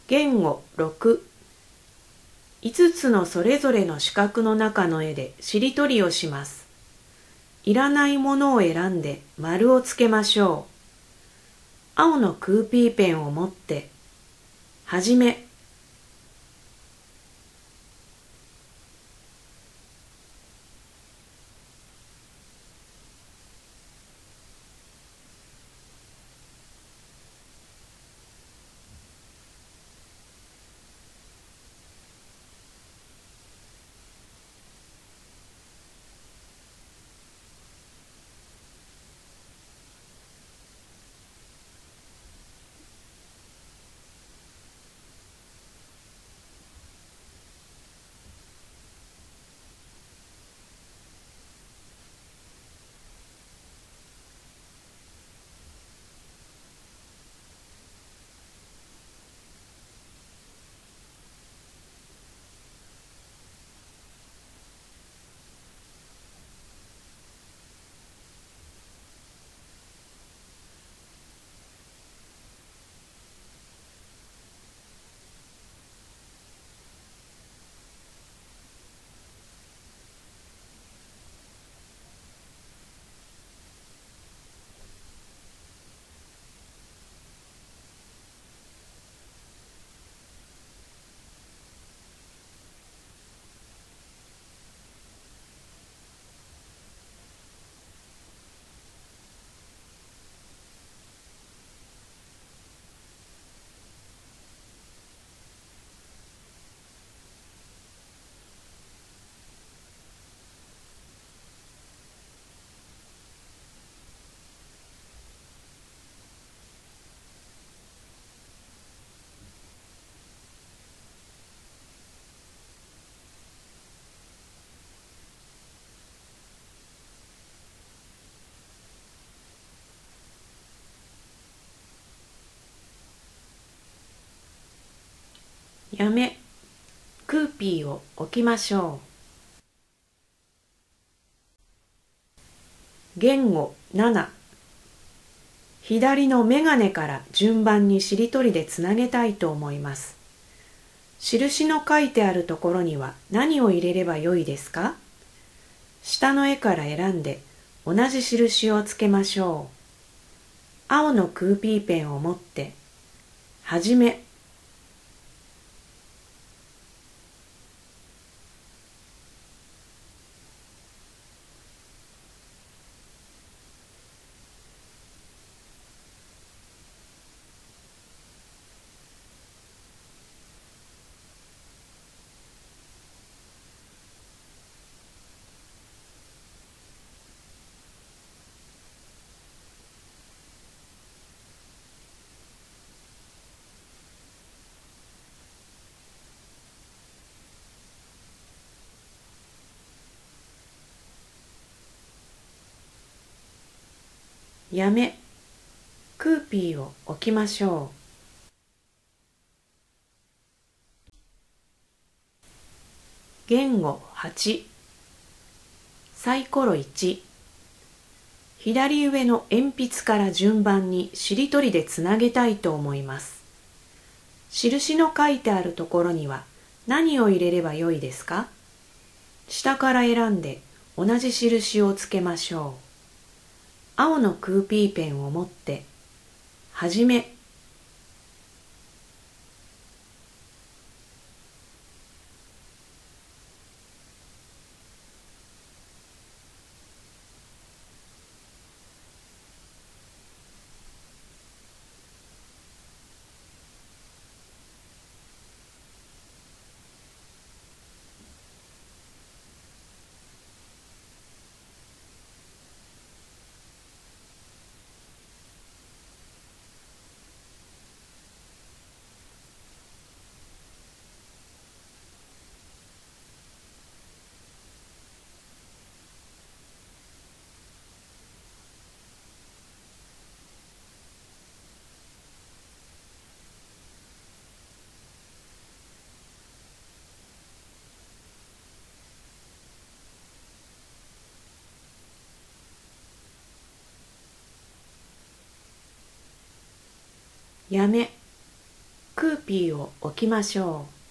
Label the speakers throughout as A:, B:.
A: 言語6、5つのそれぞれの四角の中の絵でしりとりをします。いらないものを選んで丸をつけましょう。青のクーピーペンを持って、はじめ。やめ、クーピーを置きましょう。言語7、左のメガネから順番にしりとりでつなげたいと思います。印の書いてあるところには何を入れればよいですか？下の絵から選んで同じ印をつけましょう。青のクーピーペンを持って、はじめ。やめ、クーピーを置きましょう。言語8、サイコロ1、左上の鉛筆から順番にしりとりでつなげたいと思います。印の書いてあるところには何を入れればよいですか？下から選んで同じ印をつけましょう。青のクーピーペンを持って、はじめ。やめ、 クーピーを置きましょう。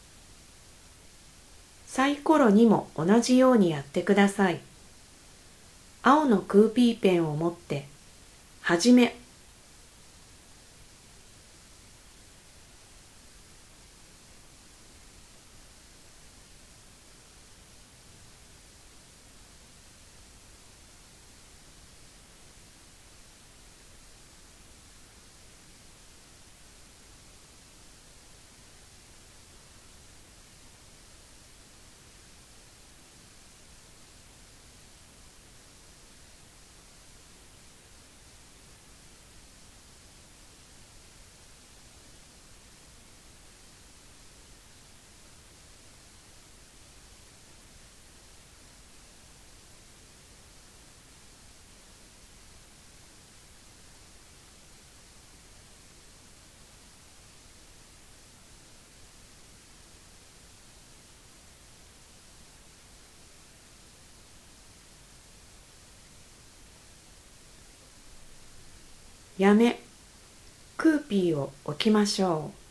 A: サイコロにも同じようにやってください。青のクーピーペンを持って、はじめ。やめ。クーピーを置きましょう。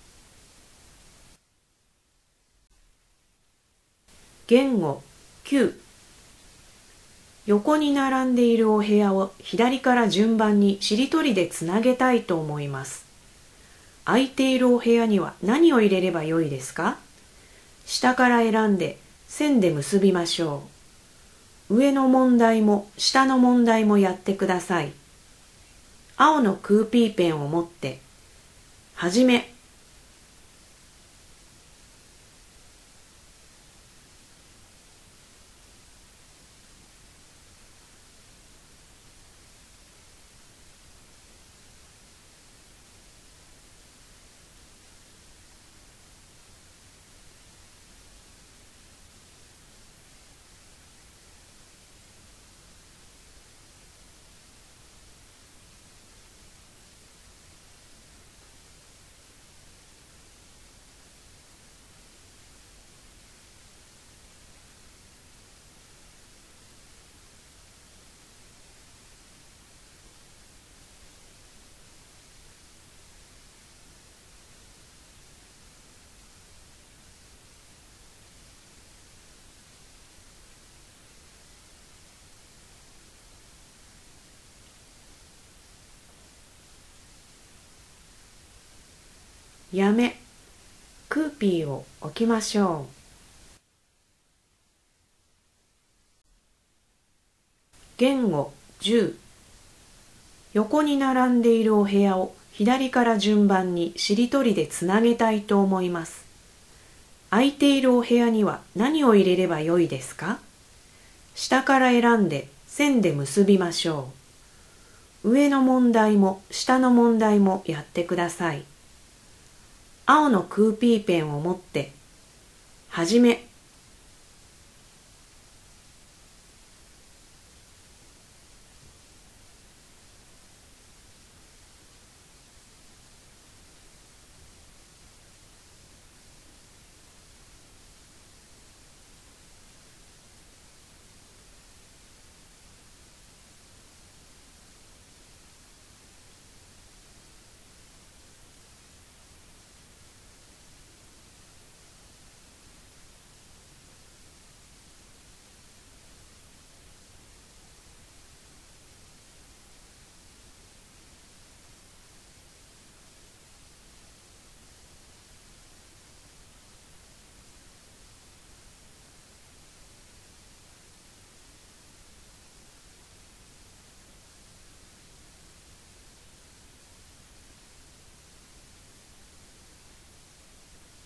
A: 言語9。横に並んでいるお部屋を左から順番にしりとりでつなげたいと思います。空いているお部屋には何を入れればよいですか？下から選んで線で結びましょう。上の問題も下の問題もやってください。青のクーピーペンを持って、はじめ。やめ。クーピーを置きましょう。言語10。横に並んでいるお部屋を左から順番にしりとりでつなげたいと思います。空いているお部屋には何を入れればよいですか？下から選んで線で結びましょう。上の問題も下の問題もやってください。青のクーピーペンを持って、はじめ。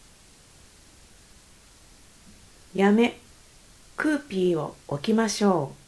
A: やめ。クーピーを置きましょう。